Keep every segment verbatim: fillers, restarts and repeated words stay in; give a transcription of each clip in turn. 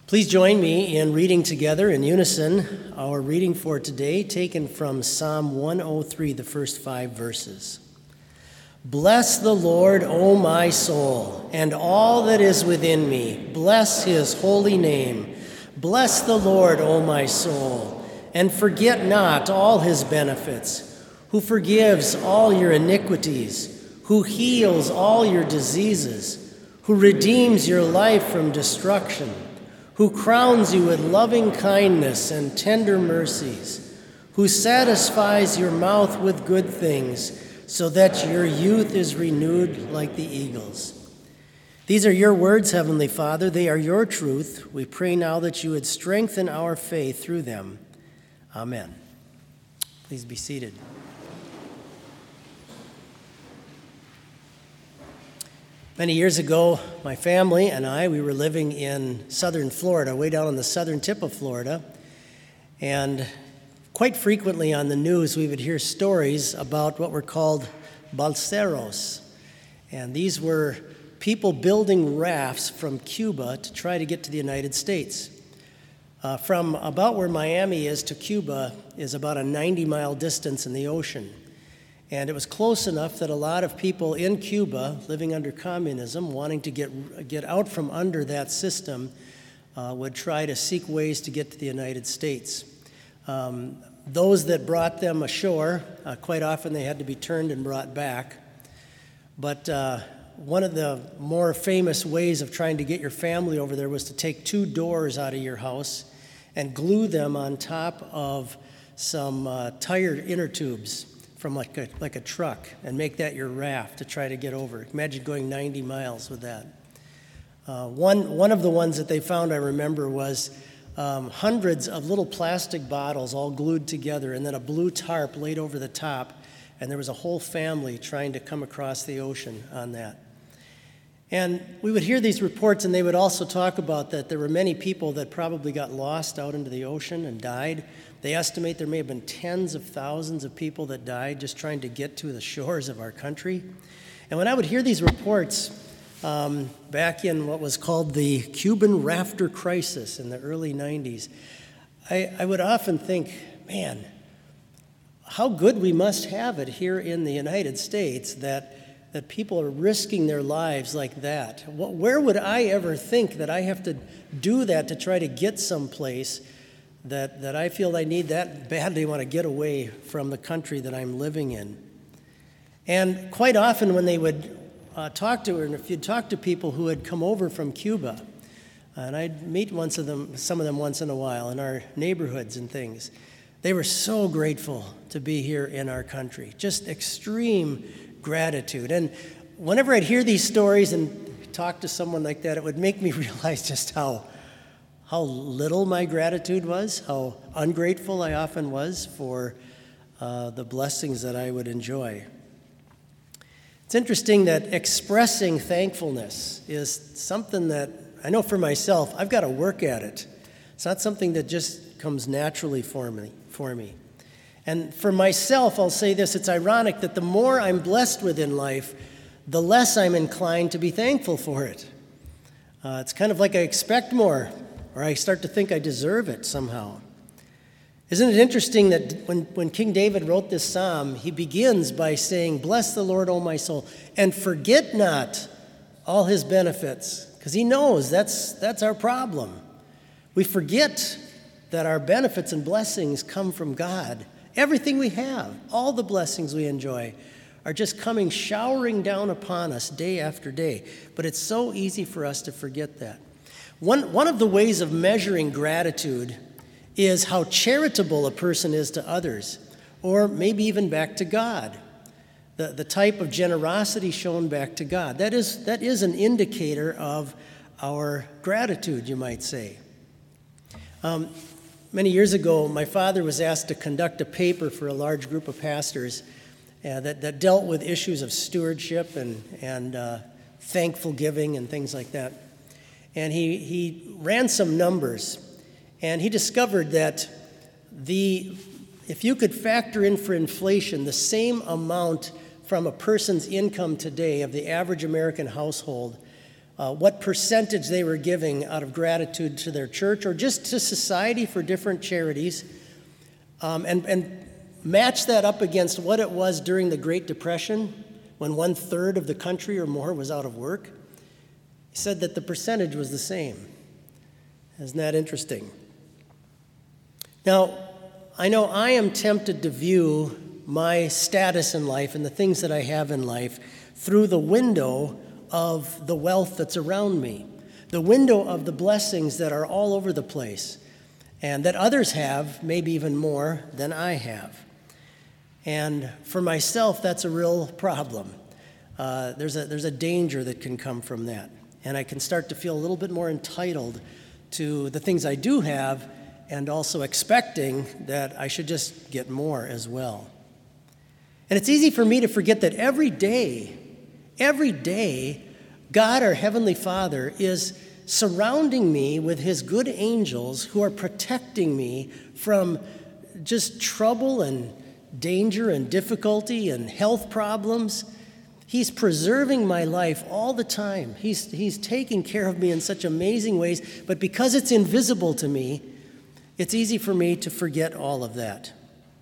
Please join me in reading together in unison our reading for today, taken from Psalm one oh three, the first five verses. Bless the Lord, O my soul, and all that is within me. Bless his holy name. Bless the Lord, O my soul, and forget not all his benefits, who forgives all your iniquities, who heals all your diseases, who redeems your life from destruction, who crowns you with loving kindness and tender mercies, who satisfies your mouth with good things, so that your youth is renewed like the eagles. These are your words, Heavenly Father. They are your truth. We pray now that you would strengthen our faith through them. Amen. Please be seated. Many years ago, my family and I, we were living in southern Florida, way down on the southern tip of Florida. And quite frequently on the news, we would hear stories about what were called balseros. And these were people building rafts from Cuba to try to get to the United States. Uh, from about where Miami is to Cuba is about a ninety-mile distance in the ocean. And it was close enough that a lot of people in Cuba, living under communism, wanting to get get out from under that system, uh, would try to seek ways to get to the United States. Um, those that brought them ashore, uh, quite often they had to be turned and brought back. But uh, one of the more famous ways of trying to get your family over there was to take two doors out of your house and glue them on top of some uh, tire inner tubes from like a, like a truck and make that your raft to try to get over. Imagine going ninety miles with that. Uh, one, one of the ones that they found, I remember, was um, hundreds of little plastic bottles all glued together and then a blue tarp laid over the top, and there was a whole family trying to come across the ocean on that. And we would hear these reports, and they would also talk about that there were many people that probably got lost out into the ocean and died. They estimate there may have been tens of thousands of people that died just trying to get to the shores of our country. And when I would hear these reports um, back in what was called the Cuban rafter crisis in the early nineties, I, I would often think, man, how good we must have it here in the United States that, that people are risking their lives like that. What, where would I ever think that I have to do that to try to get someplace that that I feel I need that badly, want to get away from the country that I'm living in? And quite often when they would uh, talk to her, and if you'd talk to people who had come over from Cuba, and I'd meet once of them, some of them once in a while in our neighborhoods and things, they were so grateful to be here in our country, just extreme gratitude. And whenever I'd hear these stories and talk to someone like that, it would make me realize just how how little my gratitude was, how ungrateful I often was for uh, the blessings that I would enjoy. It's interesting that expressing thankfulness is something that I know for myself, I've got to work at it. It's not something that just comes naturally for me. For me. And for myself, I'll say this, it's ironic that the more I'm blessed with in life, the less I'm inclined to be thankful for it. Uh, it's kind of like I expect more, or I start to think I deserve it somehow. Isn't it interesting that when, when King David wrote this psalm, he begins by saying, "Bless the Lord, O my soul, and forget not all his benefits," because he knows that's, that's our problem. We forget that our benefits and blessings come from God. Everything we have, all the blessings we enjoy, are just coming showering down upon us day after day. But it's so easy for us to forget that. One, one of the ways of measuring gratitude is how charitable a person is to others, or maybe even back to God. The, the type of generosity shown back to God. That is, that is an indicator of our gratitude, you might say. Um, many years ago, my father was asked to conduct a paper for a large group of pastors uh, that, that dealt with issues of stewardship and, and uh, thankful giving and things like that. And he, he ran some numbers, and he discovered that the if you could factor in for inflation the same amount from a person's income today of the average American household, uh, what percentage they were giving out of gratitude to their church or just to society for different charities, um, and, and match that up against what it was during the Great Depression when one third of the country or more was out of work. He said that the percentage was the same. Isn't that interesting? Now, I know I am tempted to view my status in life and the things that I have in life through the window of the wealth that's around me, the window of the blessings that are all over the place, and that others have, maybe even more than I have. And for myself, that's a real problem. Uh, there's a, there's a danger that can come from that. And I can start to feel a little bit more entitled to the things I do have, and also expecting that I should just get more as well. And it's easy for me to forget that every day, every day, God, our Heavenly Father, is surrounding me with His good angels who are protecting me from just trouble and danger and difficulty and health problems. He's preserving my life all the time. He's, he's taking care of me in such amazing ways, but because it's invisible to me, it's easy for me to forget all of that.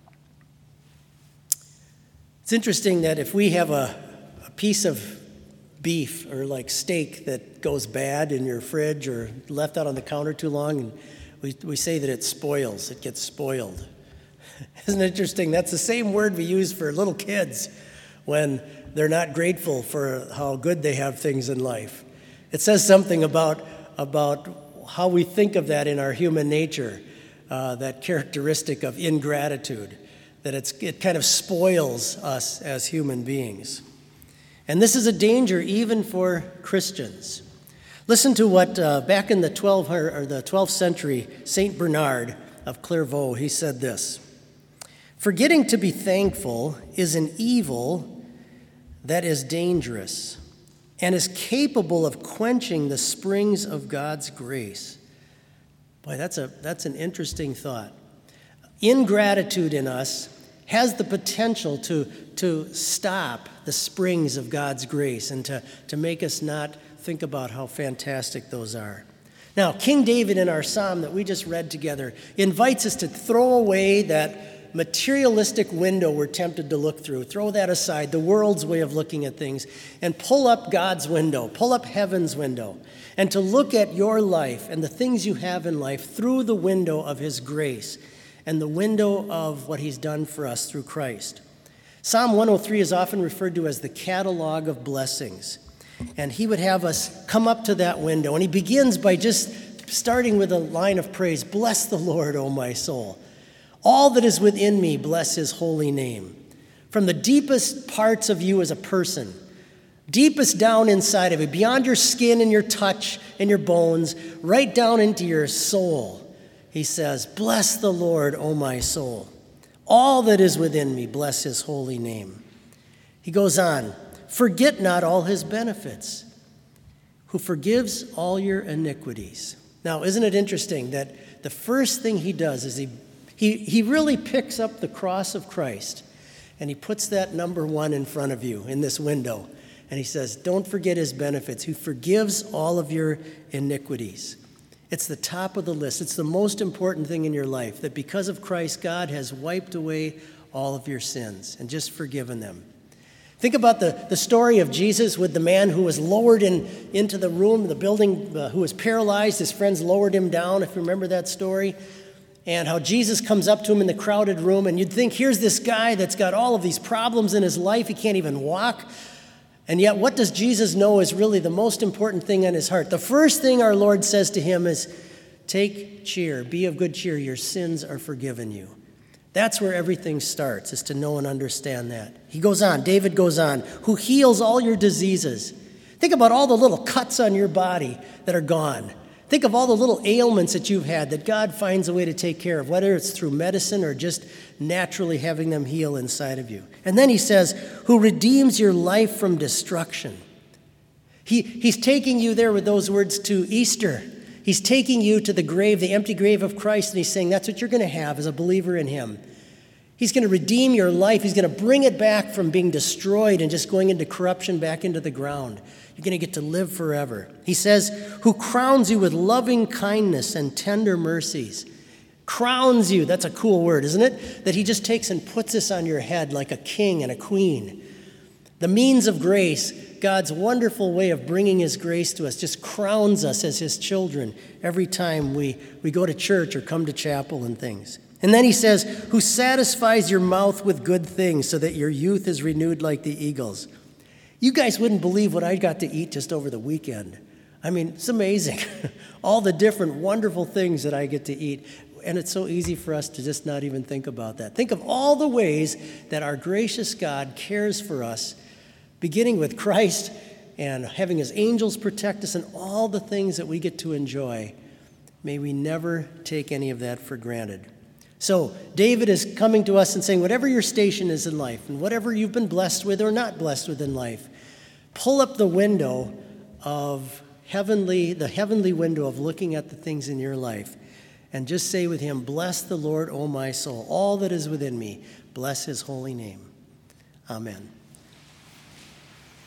It's interesting that if we have a, a piece of beef or like steak that goes bad in your fridge or left out on the counter too long, and we, we say that it spoils, it gets spoiled. Isn't it interesting? That's the same word we use for little kids when they're not grateful for how good they have things in life. It says something about, about how we think of that in our human nature, uh, that characteristic of ingratitude, that it's, it kind of spoils us as human beings. And this is a danger even for Christians. Listen to what, uh, back in the twelfth, or the twelfth century, Saint Bernard of Clairvaux, he said this: "Forgetting to be thankful is an evil that is dangerous and is capable of quenching the springs of God's grace." Boy, that's a that's an interesting thought. Ingratitude in us has the potential to, to stop the springs of God's grace and to, to make us not think about how fantastic those are. Now, King David in our psalm that we just read together invites us to throw away that materialistic window we're tempted to look through. Throw that aside, the world's way of looking at things, and pull up God's window, pull up heaven's window, and to look at your life and the things you have in life through the window of His grace and the window of what He's done for us through Christ. Psalm one oh three is often referred to as the catalog of blessings. And he would have us come up to that window. And he begins by just starting with a line of praise. "Bless the Lord, O my soul. All that is within me, bless His holy name." From the deepest parts of you as a person, deepest down inside of you, beyond your skin and your touch and your bones, right down into your soul, he says, "Bless the Lord, O my soul. All that is within me, bless His holy name." He goes on, "Forget not all His benefits, who forgives all your iniquities." Now, isn't it interesting that the first thing he does is he, he, he really picks up the cross of Christ and he puts that number one in front of you in this window. And he says, don't forget His benefits, who forgives all of your iniquities. It's the top of the list. It's the most important thing in your life, that because of Christ, God has wiped away all of your sins and just forgiven them. Think about the, the story of Jesus with the man who was lowered in, into the room, the building, uh, who was paralyzed. His friends lowered him down, if you remember that story. And how Jesus comes up to him in the crowded room, and you'd think, here's this guy that's got all of these problems in his life. He can't even walk. And yet, what does Jesus know is really the most important thing on his heart? The first thing our Lord says to him is, "Take cheer, be of good cheer, your sins are forgiven you." That's where everything starts, is to know and understand that. He goes on, David goes on, "Who heals all your diseases." Think about all the little cuts on your body that are gone. Think of all the little ailments that you've had that God finds a way to take care of, whether it's through medicine or just naturally having them heal inside of you. And then he says, "Who redeems your life from destruction." He, he's taking you there with those words to Easter. He's taking you to the grave, the empty grave of Christ, and he's saying that's what you're going to have as a believer in Him. He's going to redeem your life. He's going to bring it back from being destroyed and just going into corruption back into the ground. You're going to get to live forever. He says, who crowns you with loving kindness and tender mercies. Crowns you. That's a cool word, isn't it? That he just takes and puts this on your head like a king and a queen. The means of grace, God's wonderful way of bringing his grace to us, just crowns us as his children every time we, we go to church or come to chapel and things. And then he says, who satisfies your mouth with good things so that your youth is renewed like the eagles. You guys wouldn't believe what I got to eat just over the weekend. I mean, it's amazing. All the different wonderful things that I get to eat. And it's so easy for us to just not even think about that. Think of all the ways that our gracious God cares for us, beginning with Christ and having his angels protect us and all the things that we get to enjoy. May we never take any of that for granted. So David is coming to us and saying, whatever your station is in life and whatever you've been blessed with or not blessed with in life, pull up the window of heavenly, the heavenly window of looking at the things in your life and just say with him, bless the Lord, O my soul, all that is within me, bless his holy name. Amen.